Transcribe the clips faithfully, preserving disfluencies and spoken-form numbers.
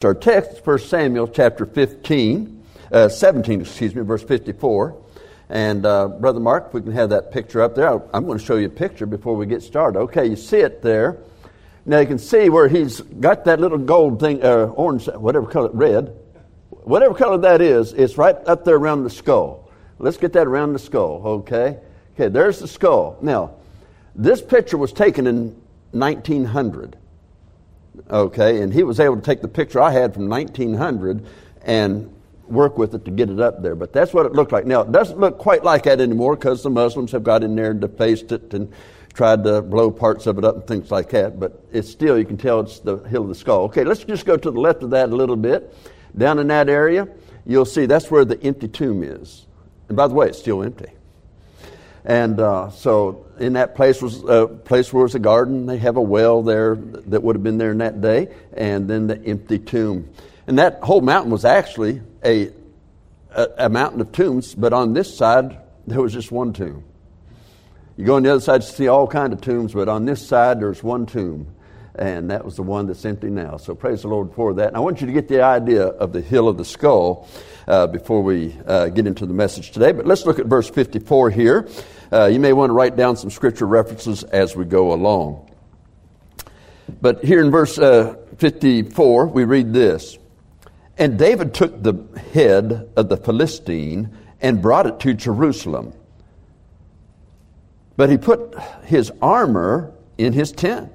So our text, First Samuel chapter fifteen, uh, seventeen, excuse me, verse fifty-four. And uh, Brother Mark, if we can have that picture up there. I'm going to show you a picture before we get started. Okay, you see it there. Now you can see where he's got that little gold thing, uh, orange, whatever color, red, whatever color that is, it's right up there around the skull. Let's get that around the skull, okay? Okay, there's the skull. Now, this picture was taken in nineteen hundred, okay? And he was able to take the picture I had from nineteen hundred and work with it to get it up there. But that's what it looked like. Now, it doesn't look quite like that anymore because the Muslims have got in there and defaced it and tried to blow parts of it up and things like that. But it's still, you can tell it's the hill of the skull. Okay, let's just go to the left of that a little bit. Down in that area, you'll see that's where the empty tomb is. And by the way, it's still empty. And uh, so in that place was a place where was a garden. They have a well there that would have been there in that day. And then the empty tomb. And that whole mountain was actually a, a, a mountain of tombs. But on this side, there was just one tomb. You go on the other side, you see all kinds of tombs. But on this side, there's one tomb. And that was the one that's empty now. So praise the Lord for that. And I want you to get the idea of the hill of the skull uh, before we uh, get into the message today. But let's look at verse fifty-four here. Uh, you may want to write down some scripture references as we go along. But here in verse uh, fifty-four, we read this. And David took the head of the Philistine and brought it to Jerusalem. But he put his armor in his tent.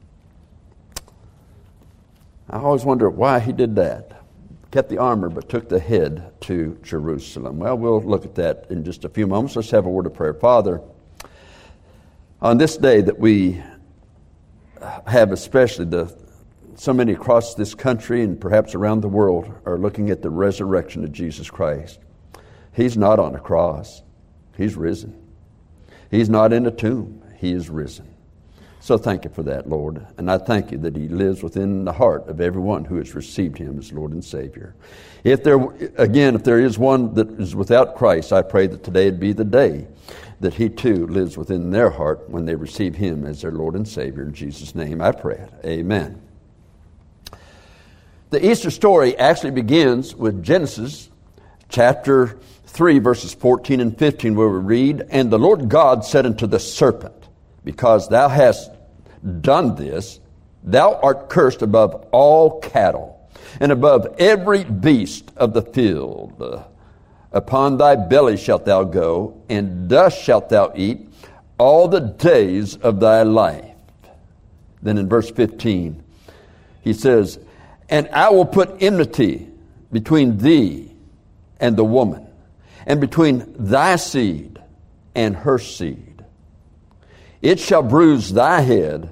I always wonder why he did that. Kept the armor, but took the head to Jerusalem. Well, we'll look at that in just a few moments. Let's have a word of prayer. Father, on this day that we have, especially the so many across this country and perhaps around the world are looking at the resurrection of Jesus Christ. He's not on a cross. He's risen. He's not in a tomb. He is risen. So thank you for that, Lord. And I thank you that he lives within the heart of everyone who has received him as Lord and Savior. If there, again, if there is one that is without Christ, I pray that today would be the day that he too lives within their heart when they receive him as their Lord and Savior. In Jesus' name I pray it. Amen. The Easter story actually begins with Genesis chapter three, verses fourteen and fifteen, where we read, And the Lord God said unto the serpent, Because thou hast done this, thou art cursed above all cattle, and above every beast of the field. Uh, upon thy belly shalt thou go, and dust shalt thou eat all the days of thy life. Then in verse fifteen, he says, And I will put enmity between thee and the woman, and between thy seed and her seed. It shall bruise thy head,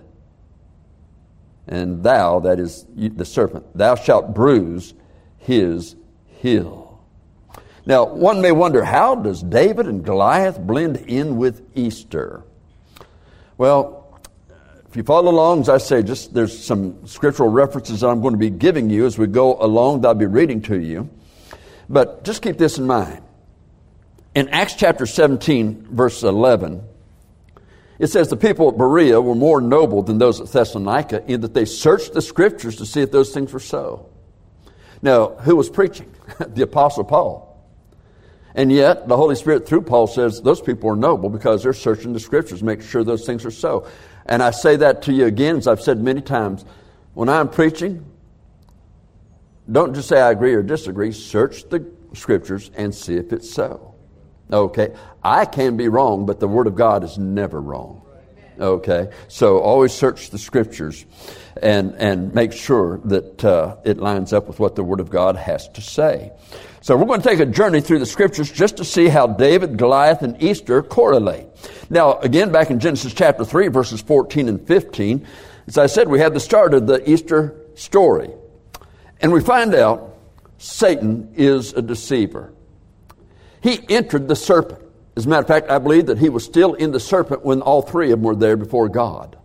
and thou, that is the serpent, thou shalt bruise his heel. Now, one may wonder, how does David and Goliath blend in with Easter? Well, if you follow along, as I say, just there's some scriptural references that I'm going to be giving you as we go along that I'll be reading to you. But just keep this in mind. In Acts chapter seventeen, verse eleven, it says the people at Berea were more noble than those at Thessalonica in that they searched the scriptures to see if those things were so. Now, who was preaching? The Apostle Paul. And yet, the Holy Spirit through Paul says those people are noble because they're searching the scriptures to make sure those things are so. And I say that to you again, as I've said many times. When I'm preaching, don't just say I agree or disagree. Search the scriptures and see if it's so. Okay? I can be wrong, but the Word of God is never wrong. Okay? So always search the scriptures and, and make sure that uh, it lines up with what the Word of God has to say. So we're going to take a journey through the scriptures just to see how David, Goliath, and Easter correlate. Now, again, back in Genesis chapter three, verses fourteen and fifteen, as I said, we have the start of the Easter story. And we find out Satan is a deceiver. He entered the serpent. As a matter of fact, I believe that he was still in the serpent when all three of them were there before God.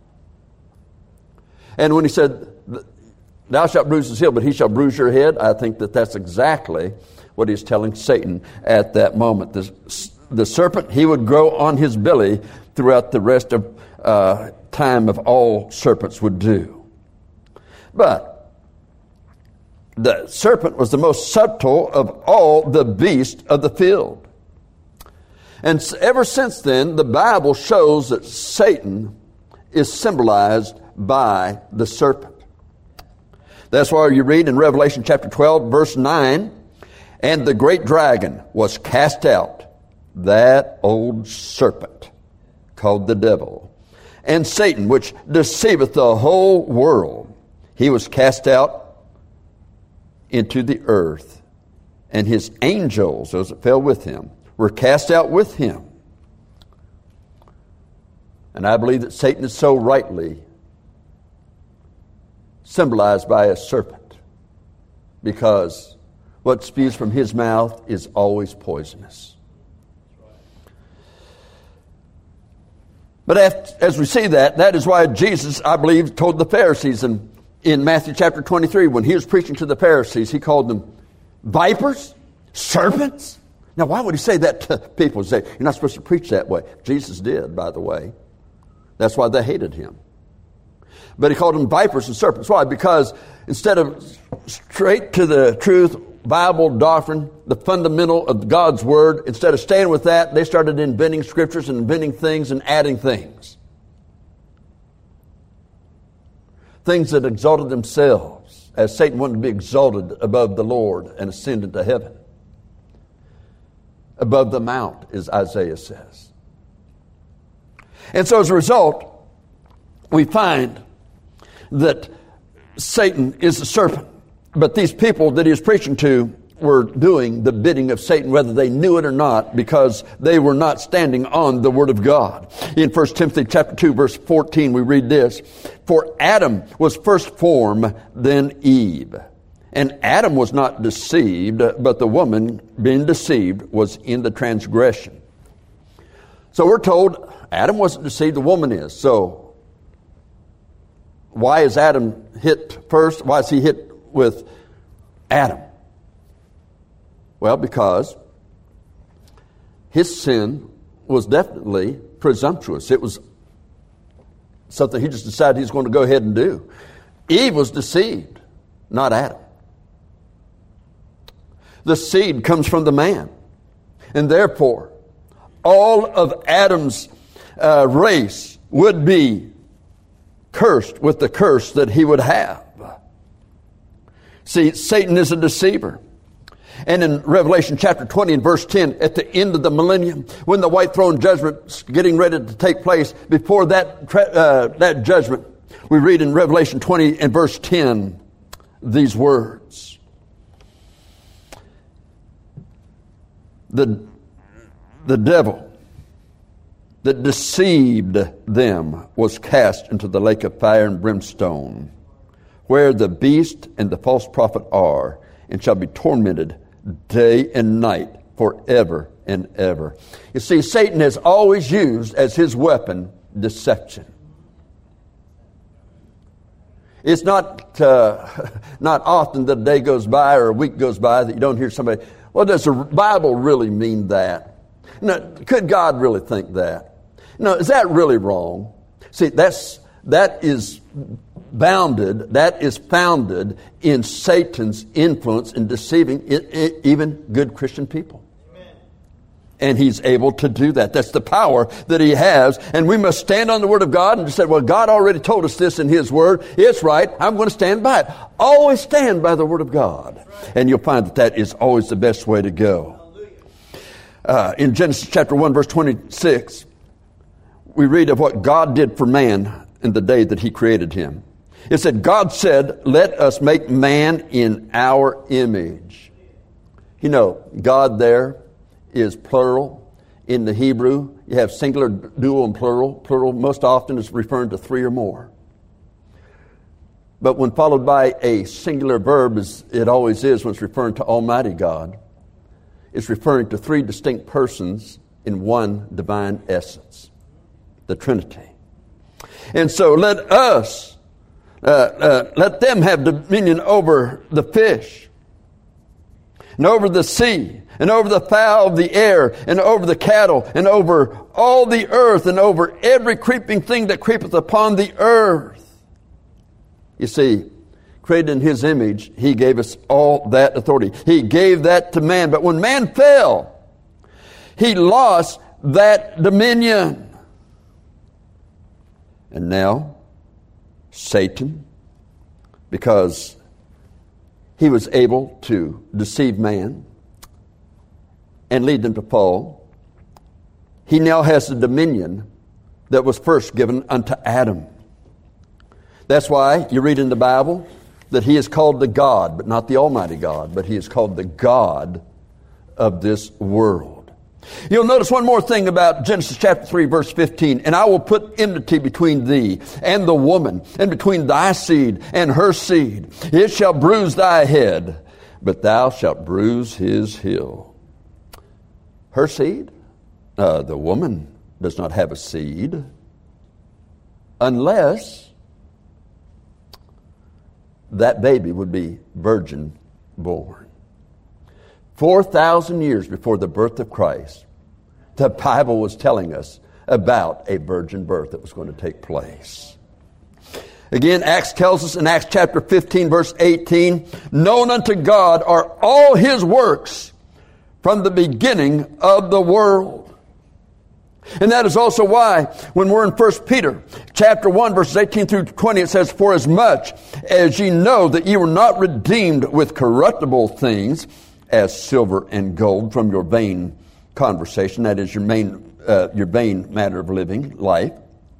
And when he said, thou shalt bruise his heel, but he shall bruise your head, I think that that's exactly what he's telling Satan at that moment. The, the serpent, he would grow on his belly throughout the rest of uh, time of all serpents would do. But the serpent was the most subtle of all the beasts of the field. And ever since then, the Bible shows that Satan is symbolized by the serpent. That's why you read in Revelation chapter twelve, verse nine, and the great dragon was cast out, that old serpent called the devil, and Satan, which deceiveth the whole world. He was cast out into the earth, and his angels, those that fell with him, were cast out with him. And I believe that Satan is so rightly symbolized by a serpent, because what spews from his mouth is always poisonous. But after, as we see that, that is why Jesus, I believe, told the Pharisees in, in Matthew chapter twenty-three, when he was preaching to the Pharisees, he called them vipers, serpents. Now, why would he say that to people? Say, you're not supposed to preach that way. Jesus did, by the way. That's why they hated him. But he called them vipers and serpents. Why? Because instead of straight to the truth, Bible doctrine, the fundamental of God's Word, instead of staying with that, they started inventing scriptures and inventing things and adding things. Things that exalted themselves, as Satan wanted to be exalted above the Lord and ascend into heaven. Above the mount, as Isaiah says. And so as a result, we find that Satan is the serpent. But these people that he was preaching to were doing the bidding of Satan, whether they knew it or not, because they were not standing on the Word of God. In First Timothy chapter two, verse fourteen, we read this, for Adam was first formed, then Eve. And Adam was not deceived, but the woman, being deceived, was in the transgression. So we're told Adam wasn't deceived, the woman is. So why is Adam hit first? Why is he hit with Adam? Well, because his sin was definitely presumptuous. It was something he just decided he was going to go ahead and do. Eve was deceived, not Adam. The seed comes from the man. And therefore, all of Adam's uh, race would be cursed with the curse that he would have. See, Satan is a deceiver. And in Revelation chapter twenty and verse ten, at the end of the millennium, when the white throne judgment is getting ready to take place, before that, uh, that judgment, we read in Revelation twenty and verse ten these words. The, the devil that deceived them was cast into the lake of fire and brimstone, where the beast and the false prophet are, and shall be tormented day and night forever and ever. You see, Satan has always used as his weapon deception. It's not uh, not often that a day goes by or a week goes by that you don't hear somebody, well, does the Bible really mean that? Now, could God really think that? No, is that really wrong? See, that's that is bounded, that is founded in Satan's influence in deceiving it, it, even good Christian people. Amen. And he's able to do that. That's the power that he has. And we must stand on the Word of God and just say, well, God already told us this in His Word. It's right. I'm going to stand by it. Always stand by the Word of God. Right. And you'll find that that is always the best way to go. Uh, in Genesis chapter one, verse twenty-six, we read of what God did for man in the day that He created him. It said, God said, let us make man in our image. You know, God there is plural. In the Hebrew, you have singular, dual, and plural. Plural most often is referring to three or more. But when followed by a singular verb, as it always is when it's referring to Almighty God, it's referring to three distinct persons in one divine essence, the Trinity. And so let us, uh, uh, let them have dominion over the fish, and over the sea, and over the fowl of the air, and over the cattle, and over all the earth, and over every creeping thing that creepeth upon the earth. You see, created in His image, He gave us all that authority. He gave that to man. But when man fell, he lost that dominion. And now, Satan, because he was able to deceive man and lead them to fall, he now has the dominion that was first given unto Adam. That's why you read in the Bible that he is called the God, but not the Almighty God, but he is called the God of this world. You'll notice one more thing about Genesis chapter three, verse fifteen. And I will put enmity between thee and the woman, and between thy seed and her seed. It shall bruise thy head, but thou shalt bruise his heel. Her seed? Uh, the woman does not have a seed unless that baby would be virgin born. Four thousand years before the birth of Christ, the Bible was telling us about a virgin birth that was going to take place. Again, Acts tells us in Acts chapter fifteen, verse eighteen, known unto God are all His works from the beginning of the world. And that is also why when we're in First Peter chapter one, verses eighteen through twenty, it says, for as much as ye know that ye were not redeemed with corruptible things, as silver and gold from your vain conversation, that is your main, uh, your vain manner of living life,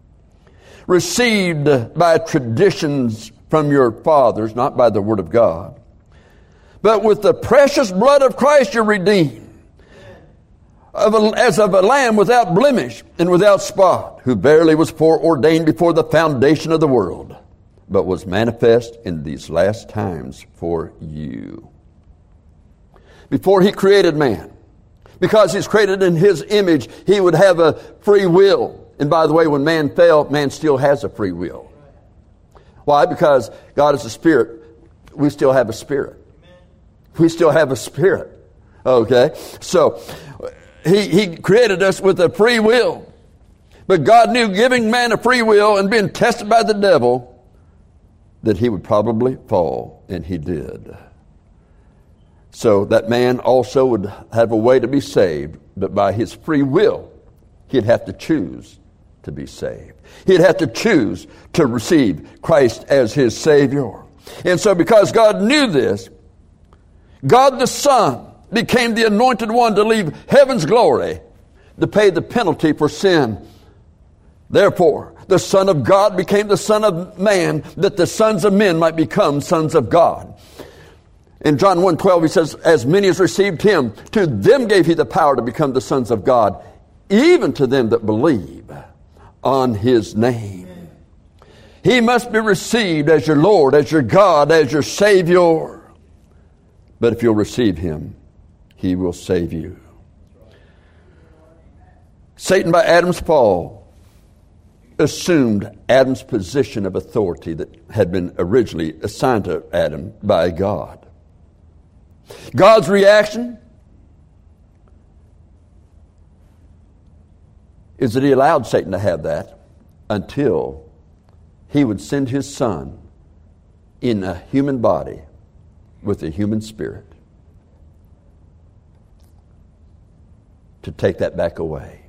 received by traditions from your fathers, not by the word of God, but with the precious blood of Christ you're redeemed, of a, as of a lamb without blemish and without spot, who verily was foreordained before the foundation of the world, but was manifest in these last times for you. Before He created man, because He's created in His image, He would have a free will. And by the way, when man fell, man still has a free will. Why? Because God is a spirit. We still have a spirit. We still have a spirit. Okay? So, He, he created us with a free will. But God knew giving man a free will and being tested by the devil that he would probably fall, and he did. So that man also would have a way to be saved, but by his free will, he'd have to choose to be saved. He'd have to choose to receive Christ as his Savior. And so because God knew this, God the Son became the anointed one to leave heaven's glory to pay the penalty for sin. Therefore, the Son of God became the Son of man, that the sons of men might become sons of God. In John one twelve, he says, as many as received him, to them gave he the power to become the sons of God, even to them that believe on his name. He must be received as your Lord, as your God, as your Savior. But if you'll receive him, he will save you. Satan, by Adam's fall, assumed Adam's position of authority that had been originally assigned to Adam by God. God's reaction is that he allowed Satan to have that until he would send his son in a human body with a human spirit to take that back away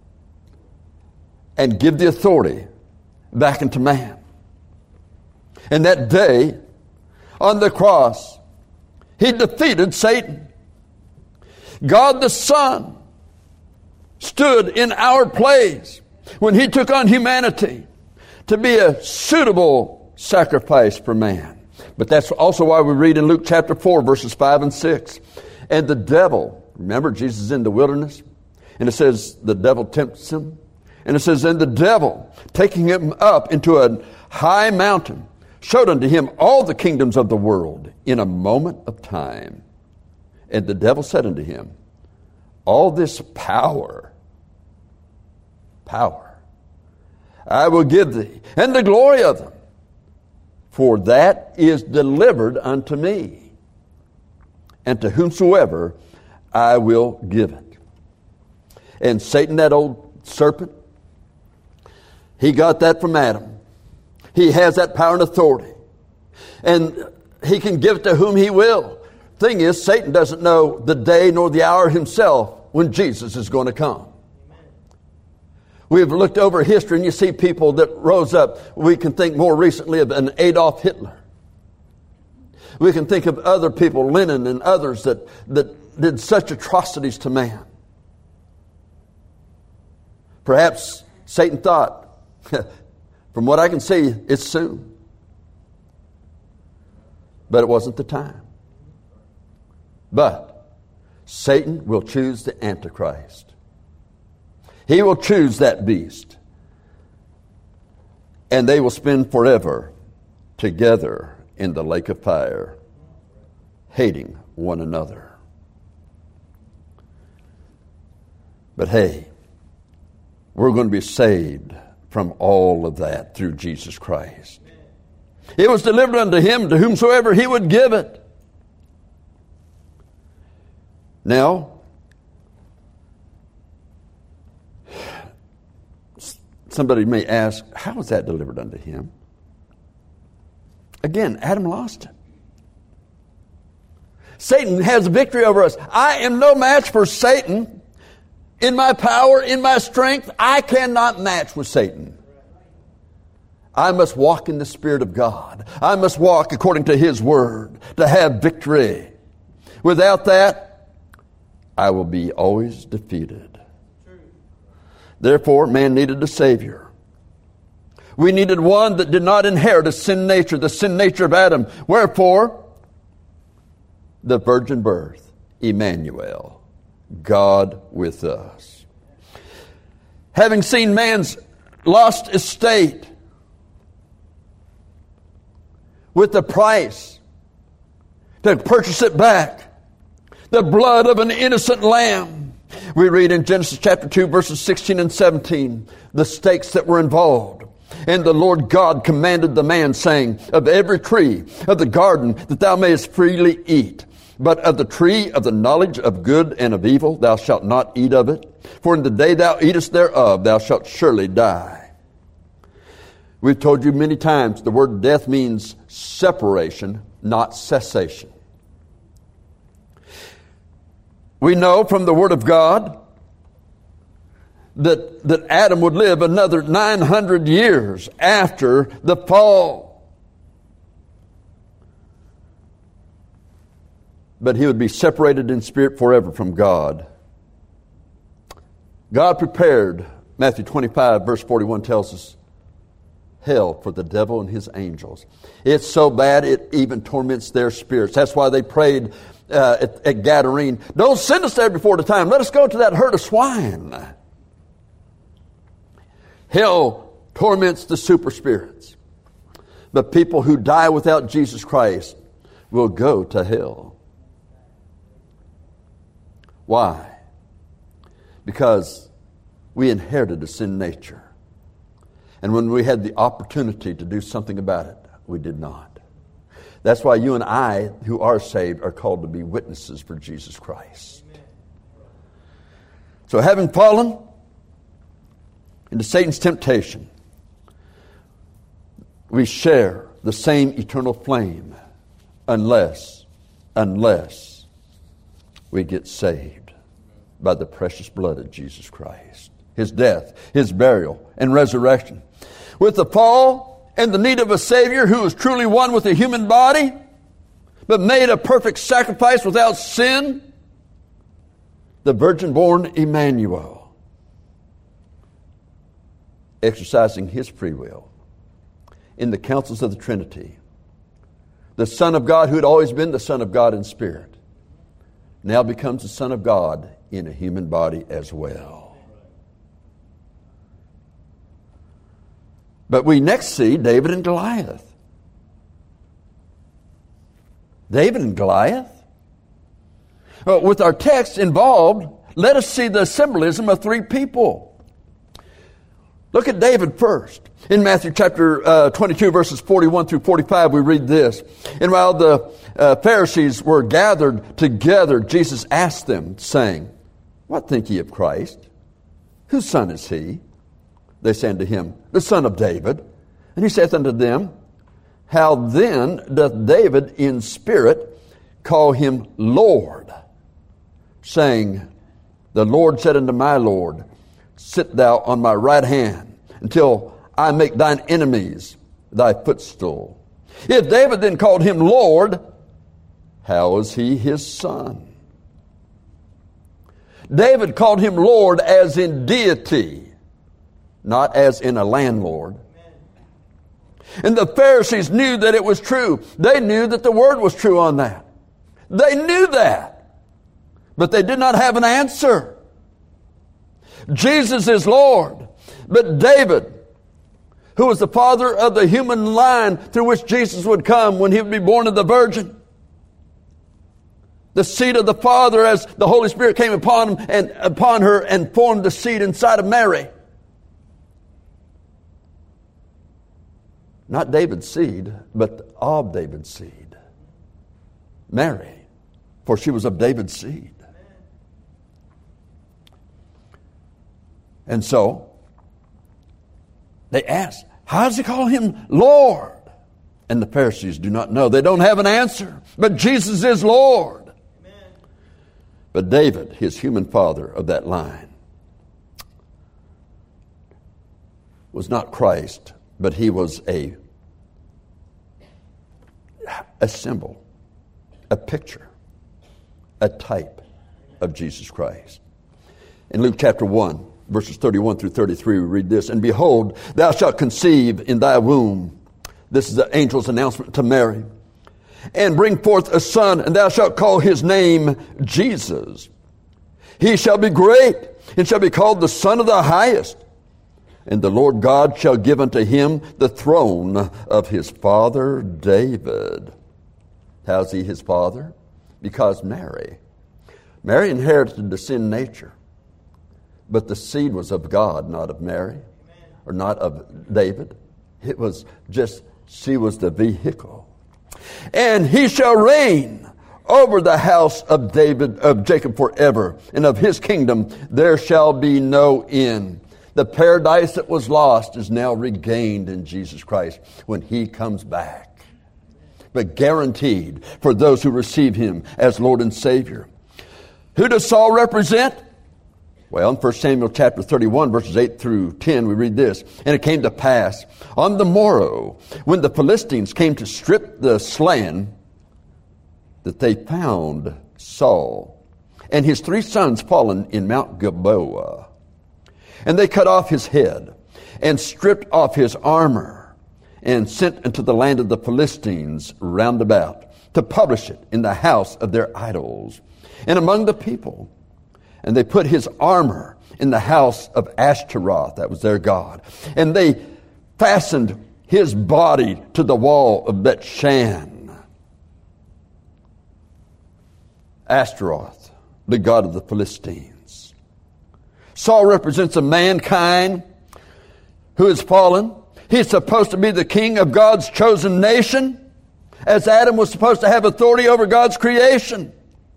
and give the authority back into man. And that day on the cross, he defeated Satan. God the Son stood in our place when he took on humanity to be a suitable sacrifice for man. But that's also why we read in Luke chapter four, verses five and six. And the devil, remember Jesus is in the wilderness, and it says the devil tempts him. And it says, and the devil, taking him up into a high mountain, showed unto him all the kingdoms of the world in a moment of time. And the devil said unto him, all this power, power, I will give thee, and the glory of them, for that is delivered unto me, and to whomsoever I will give it. And Satan, that old serpent, he got that from Adam. He has that power and authority. And he can give it to whom he will. Thing is, Satan doesn't know the day nor the hour himself when Jesus is going to come. We've looked over history and you see people that rose up. We can think more recently of an Adolf Hitler. We can think of other people, Lenin and others that, that did such atrocities to man. Perhaps Satan thought, from what I can see, it's soon. But it wasn't the time. But Satan will choose the Antichrist. He will choose that beast. And they will spend forever together in the lake of fire, hating one another. But hey, we're going to be saved from all of that through Jesus Christ. It was delivered unto him to whomsoever he would give it. Now, somebody may ask, how was that delivered unto him? Again, Adam lost it. Satan has victory over us. I am no match for Satan. In my power, in my strength, I cannot match with Satan. I must walk in the Spirit of God. I must walk according to His Word to have victory. Without that, I will be always defeated. Therefore, man needed a Savior. We needed one that did not inherit a sin nature, the sin nature of Adam. Wherefore, the virgin birth, Emmanuel, God with us. Having seen man's lost estate with the price to purchase it back, the blood of an innocent lamb. We read in Genesis chapter two, verses sixteen and seventeen, the stakes that were involved. And the Lord God commanded the man, saying, of every tree of the garden that thou mayest freely eat, but of the tree of the knowledge of good and of evil thou shalt not eat of it. For in the day thou eatest thereof thou shalt surely die. We've told you many times the word death means separation, not cessation. We know from the Word of God that, that Adam would live another nine hundred years after the fall. But he would be separated in spirit forever from God. God prepared, Matthew twenty-five, verse forty-one tells us, hell for the devil and his angels. It's so bad it even torments their spirits. That's why they prayed uh, at, at Gadarene, don't send us there before the time. Let us go to that herd of swine. Hell torments the super spirits. But people who die without Jesus Christ will go to hell. Why? Because we inherited a sin nature. And when we had the opportunity to do something about it, we did not. That's why you and I, who are saved, are called to be witnesses for Jesus Christ. So having fallen into Satan's temptation, we share the same eternal flame unless, unless we get saved by the precious blood of Jesus Christ. His death, His burial, and resurrection. With the fall and the need of a Savior who is truly one with a human body, but made a perfect sacrifice without sin, the virgin-born Emmanuel, exercising His free will in the counsels of the Trinity, the Son of God who had always been the Son of God in spirit, now becomes the Son of God in a human body as well. But we next see David and Goliath. David and Goliath. Well, with our text involved, let us see the symbolism of three people. Look at David first. In Matthew chapter uh, twenty-two, verses forty-one through forty-five, we read this. And while the uh, Pharisees were gathered together, Jesus asked them, saying, what think ye of Christ? Whose son is he? They say unto him, the son of David. And he saith unto them, how then doth David in spirit call him Lord, saying, the Lord said unto my Lord, sit thou on my right hand until I make thine enemies thy footstool. If David then called him Lord, how is he his son? David called him Lord as in deity, not as in a landlord. And the Pharisees knew that it was true. They knew that the word was true on that. They knew that. But they did not have an answer. Jesus is Lord. But David, who was the father of the human line through which Jesus would come when he would be born of the Virgin, the seed of the Father as the Holy Spirit came upon him and upon her and formed the seed inside of Mary. Not David's seed, but of David's seed. Mary, for she was of David's seed. And so, they asked, how does he call him Lord? And the Pharisees do not know. They don't have an answer. But Jesus is Lord. Amen. But David, his human father of that line, was not Christ, but he was a, a symbol, a picture, a type of Jesus Christ. In Luke chapter one, verses thirty-one through thirty-three, we read this, and behold, thou shalt conceive in thy womb. This is the angel's announcement to Mary. And bring forth a son, and thou shalt call his name Jesus. He shall be great, and shall be called the Son of the Highest. And the Lord God shall give unto him the throne of his father David. How's he his father? Because Mary. Mary inherited the sin nature. But the seed was of God, not of Mary, or not of David. It was just, she was the vehicle. And he shall reign over the house of David, of Jacob forever, and of his kingdom there shall be no end. The paradise that was lost is now regained in Jesus Christ when he comes back. But guaranteed for those who receive him as Lord and Savior. Who does Saul represent? Well, in First Samuel chapter thirty-one, verses eight through ten, we read this. And it came to pass on the morrow, when the Philistines came to strip the slain, that they found Saul and his three sons fallen in Mount Gilboa. And they cut off his head and stripped off his armor and sent into the land of the Philistines round about to publish it in the house of their idols and among the people. And they put his armor in the house of Ashtaroth, that was their god. And they fastened his body to the wall of Bethshan. Ashtaroth, the god of the Philistines. Saul represents a mankind who has fallen. He's supposed to be the king of God's chosen nation, as Adam was supposed to have authority over God's creation.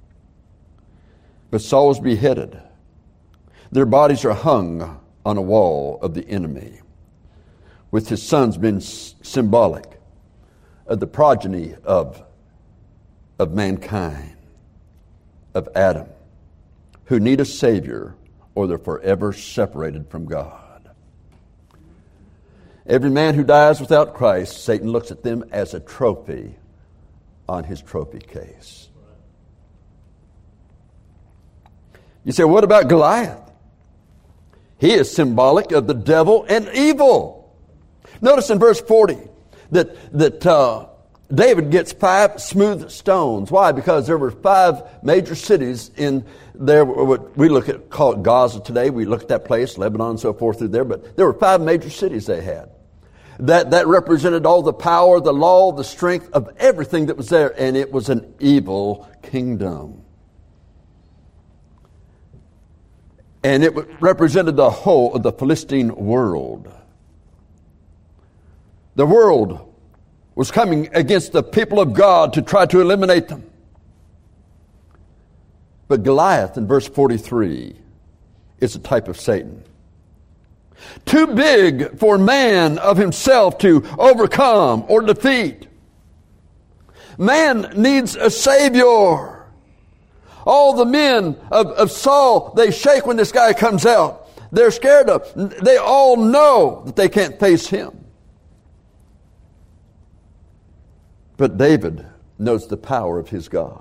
But Saul was beheaded. Their bodies are hung on a wall of the enemy, with his sons being symbolic of the progeny of, of mankind, of Adam, who need a Savior or they're forever separated from God. Every man who dies without Christ, Satan looks at them as a trophy on his trophy case. You say, what about Goliath? He is symbolic of the devil and evil. Notice in verse forty that, that uh, David gets five smooth stones. Why? Because there were five major cities in there. What we look at, call it Gaza today. We look at that place, Lebanon and so forth through there. But there were five major cities they had. That, that represented all the power, the law, the strength of everything that was there. And it was an evil kingdom. And it represented the whole of the Philistine world. The world was coming against the people of God to try to eliminate them. But Goliath in verse forty-three is a type of Satan. Too big for man of himself to overcome or defeat. Man needs a Savior. All the men of, of Saul, they shake when this guy comes out. They're scared of him. They all know that they can't face him. But David knows the power of his God.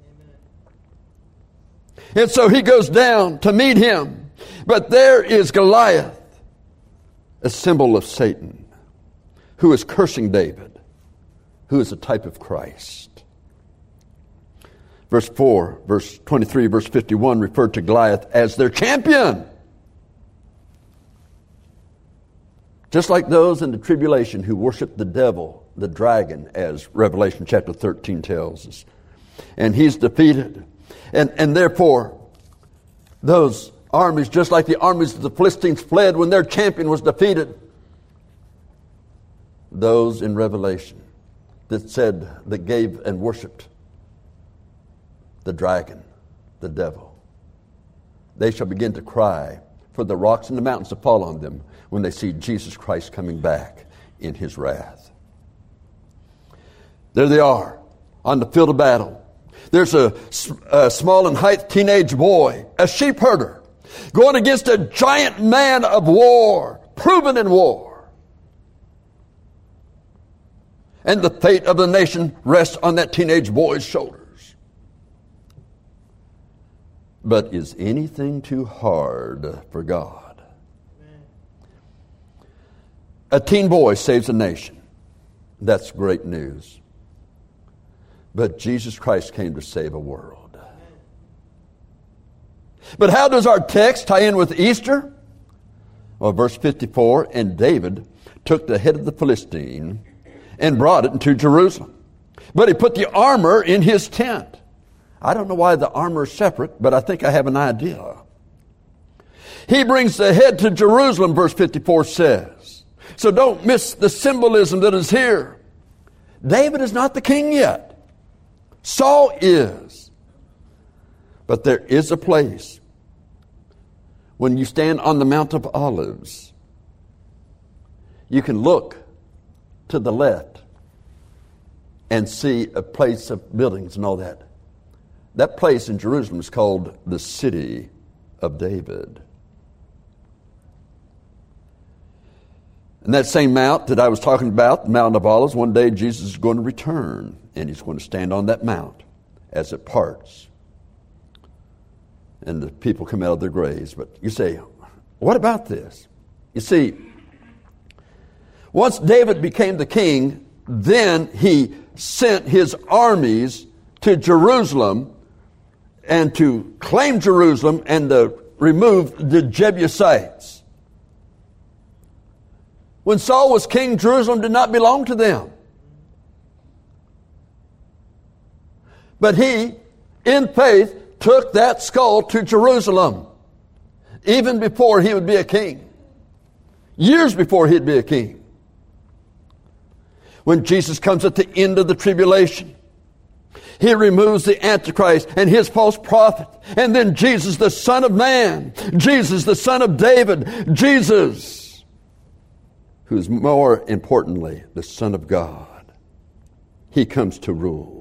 And so he goes down to meet him. But there is Goliath, a symbol of Satan, who is cursing David, who is a type of Christ. Verse four, verse twenty-three, verse fifty-one referred to Goliath as their champion. Just like those in the tribulation who worship the devil, the dragon, as Revelation chapter thirteen tells us. And he's defeated. And, and therefore, those armies, just like the armies of the Philistines fled when their champion was defeated, those in Revelation that said, that gave and worshiped the dragon, the devil, they shall begin to cry for the rocks and the mountains to fall on them when they see Jesus Christ coming back in his wrath. There they are on the field of battle. There's a, a small in height teenage boy, a sheep herder, going against a giant man of war, proven in war. And the fate of the nation rests on that teenage boy's shoulders. But is anything too hard for God? A teen boy saves a nation. That's great news. But Jesus Christ came to save a world. But how does our text tie in with Easter? Well, verse fifty-four, and David took the head of the Philistine and brought it into Jerusalem. But he put the armor in his tent. I don't know why the armor is separate, but I think I have an idea. He brings the head to Jerusalem, verse fifty-four says. So don't miss the symbolism that is here. David is not the king yet. Saul is. But there is a place when you stand on the Mount of Olives, you can look to the left and see a place of buildings and all that. That place in Jerusalem is called the City of David. And that same mount that I was talking about, the Mount of Olives, one day Jesus is going to return, and he's going to stand on that mount as it parts. And the people come out of their graves. But you say, what about this? You see, once David became the king, then he sent his armies to Jerusalem and to claim Jerusalem and to remove the Jebusites. When Saul was king, Jerusalem did not belong to them. But he, in faith, took that skull to Jerusalem, even before he would be a king. Years before he'd be a king. When Jesus comes at the end of the tribulation, he removes the Antichrist and his false prophet. And then Jesus, the Son of Man, Jesus, the Son of David, Jesus, who's more importantly the Son of God, he comes to rule.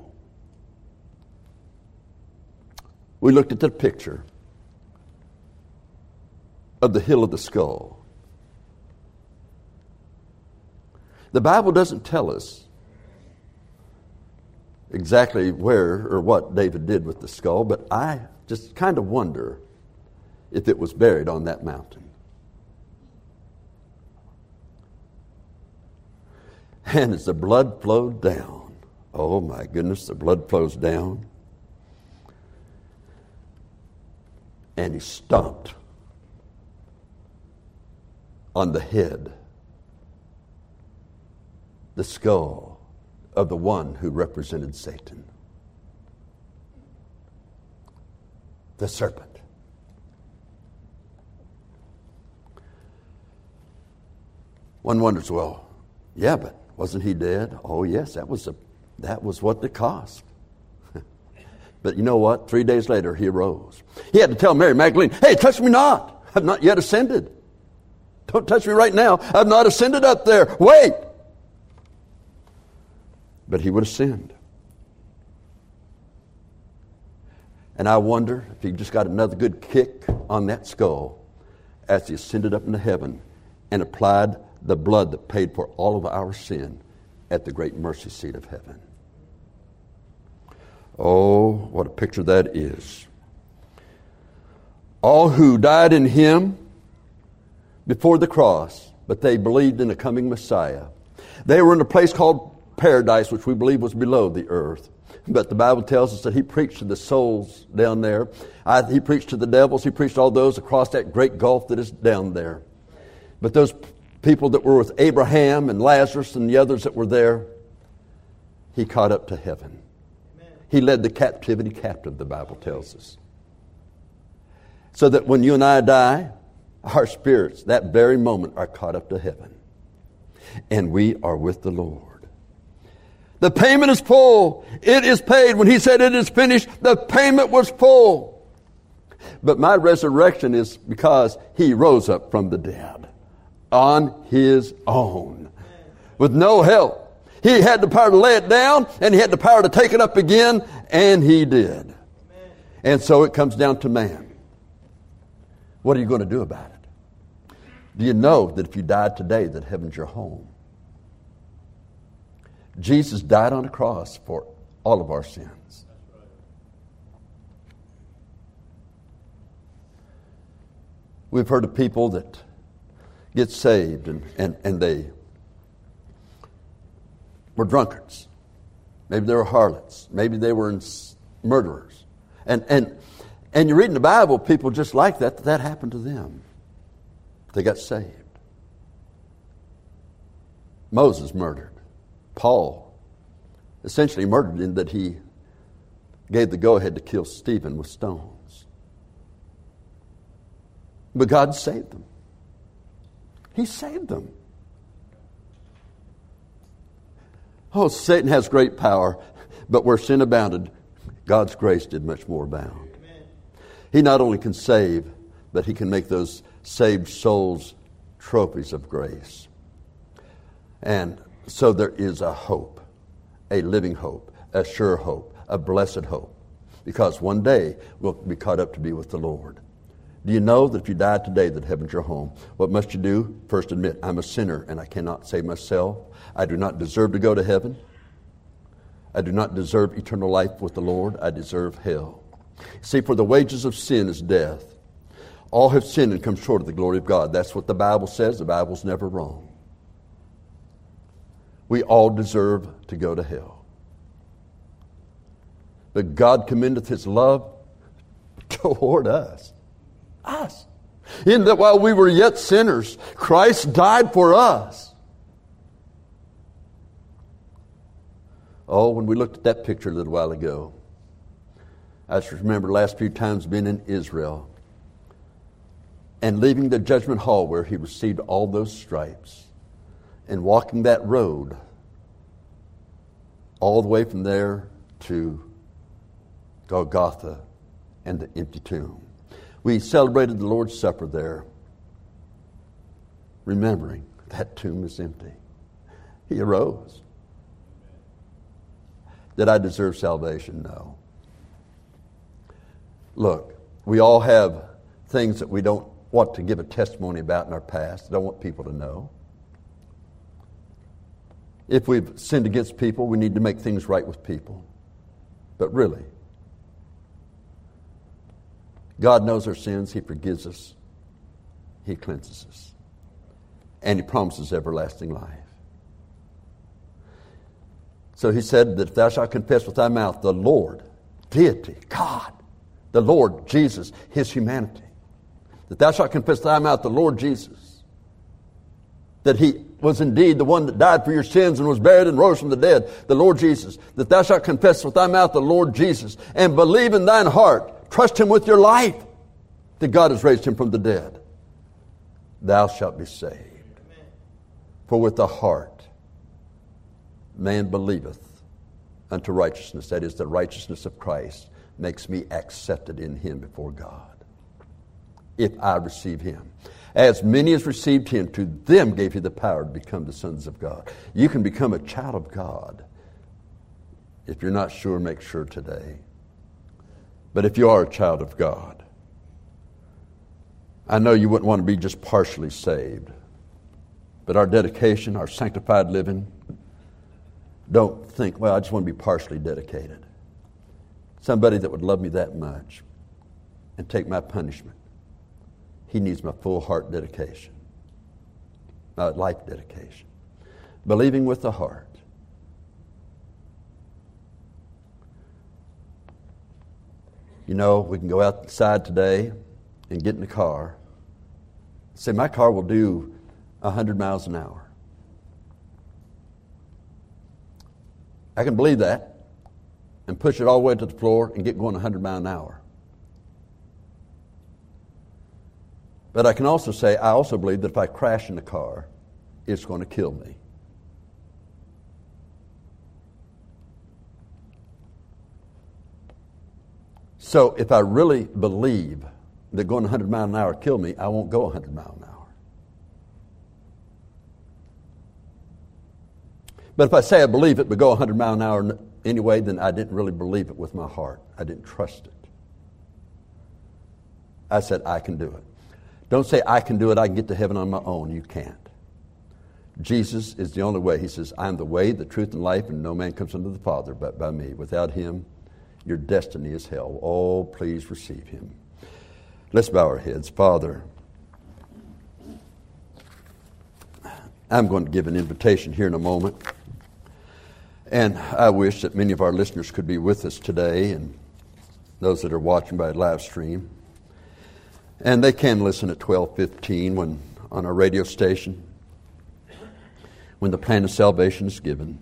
We looked at the picture of the hill of the skull. The Bible doesn't tell us exactly where or what David did with the skull, but I just kind of wonder if it was buried on that mountain. And as the blood flowed down, oh my goodness, the blood flows down. And he stomped on the head, the skull of the one who represented Satan, the serpent. One wonders, well, yeah, but wasn't he dead? Oh yes, that was a, that was what it cost. But you know what? Three days later, he arose. He had to tell Mary Magdalene, hey, touch me not. I've not yet ascended. Don't touch me right now. I've not ascended up there. Wait. But he would ascend. And I wonder if he just got another good kick on that skull as he ascended up into heaven and applied the blood that paid for all of our sin at the great mercy seat of heaven. Oh, what a picture that is. All who died in him before the cross, but they believed in a coming Messiah. They were in a place called paradise, which we believe was below the earth. But the Bible tells us that he preached to the souls down there. I, he preached to the devils. He preached to all those across that great gulf that is down there. But those people that were with Abraham and Lazarus and the others that were there, he caught up to heaven. Amen. He led the captivity captive, the Bible tells us. So that when you and I die, our spirits, that very moment, are caught up to heaven. And we are with the Lord. The payment is full. It is paid. When he said it is finished, the payment was full. But my resurrection is because he rose up from the dead on his own with no help. He had the power to lay it down, and he had the power to take it up again, and he did. And so it comes down to man. What are you going to do about it? Do you know that if you died today, that heaven's your home? Jesus died on the cross for all of our sins. We've heard of people that get saved and, and, and they were drunkards. Maybe they were harlots. Maybe they were murderers. And, and, and you read in the Bible, people just like that, that happened to them. They got saved. Moses murdered. Paul essentially murdered in that he gave the go-ahead to kill Stephen with stones. But God saved them. He saved them. Oh, Satan has great power, but where sin abounded, God's grace did much more abound. Amen. He not only can save, but he can make those saved souls trophies of grace. And so there is a hope, a living hope, a sure hope, a blessed hope. Because one day we'll be caught up to be with the Lord. Do you know that if you died today that heaven's your home? What must you do? First admit, I'm a sinner and I cannot save myself. I do not deserve to go to heaven. I do not deserve eternal life with the Lord. I deserve hell. See, for the wages of sin is death. All have sinned and come short of the glory of God. That's what the Bible says. The Bible's never wrong. We all deserve to go to hell. But God commendeth his love toward us. Us. In that while we were yet sinners, Christ died for us. Oh, when we looked at that picture a little while ago, I just remember the last few times being in Israel and leaving the judgment hall where he received all those stripes. And walking that road all the way from there to Golgotha and the empty tomb. We celebrated the Lord's Supper there, remembering that tomb is empty. He arose. Did I deserve salvation? No. Look, we all have things that we don't want to give a testimony about in our past, don't want people to know. If we've sinned against people, we need to make things right with people. But really, God knows our sins. He forgives us. He cleanses us. And he promises everlasting life. So he said that if thou shalt confess with thy mouth the Lord, deity, God, the Lord Jesus, his humanity, that thou shalt confess with thy mouth the Lord Jesus, that he was indeed the one that died for your sins and was buried and rose from the dead, the Lord Jesus, that thou shalt confess with thy mouth the Lord Jesus, and believe in thine heart, trust him with your life, that God has raised him from the dead, thou shalt be saved. Amen. For with the heart man believeth unto righteousness, that is, the righteousness of Christ makes me accepted in him before God, if I receive him. As many as received him, to them gave he the power to become the sons of God. You can become a child of God. If you're not sure, make sure today. But if you are a child of God, I know you wouldn't want to be just partially saved. But our dedication, our sanctified living, don't think, well, I just want to be partially dedicated. Somebody that would love me that much and take my punishment, he needs my full heart dedication, my life dedication. Believing with the heart. You know, we can go outside today and get in the car. Say, my car will do one hundred miles an hour. I can believe that and push it all the way to the floor and get going one hundred miles an hour. But I can also say, I also believe that if I crash in the car, it's going to kill me. So if I really believe that going one hundred miles an hour kill me, I won't go one hundred miles an hour. But if I say I believe it but go one hundred miles an hour anyway, then I didn't really believe it with my heart. I didn't trust it. I said, I can do it. Don't say, I can do it, I can get to heaven on my own. You can't. Jesus is the only way. He says, I am the way, the truth, and life, and no man comes unto the Father but by me. Without him, your destiny is hell. Oh, please receive him. Let's bow our heads. Father, I'm going to give an invitation here in a moment. And I wish that many of our listeners could be with us today, and those that are watching by live stream. And they can listen at twelve fifteen when on our radio station, when the plan of salvation is given.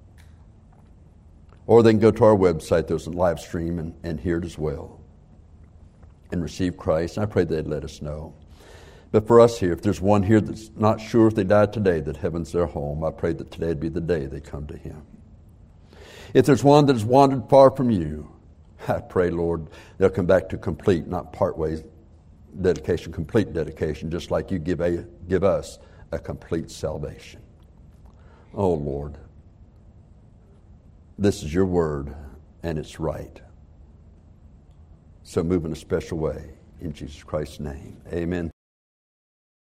Or they can go to our website, there's a live stream, and, and hear it as well. And receive Christ. I pray they'd let us know. But for us here, if there's one here that's not sure if they died today that heaven's their home, I pray that today would be the day they come to him. If there's one that has wandered far from you, I pray, Lord, they'll come back to complete, not part ways dedication, complete dedication, just like you give a, give us a complete salvation. Oh, Lord, this is your word, and it's right. So move in a special way. In Jesus Christ's name, amen.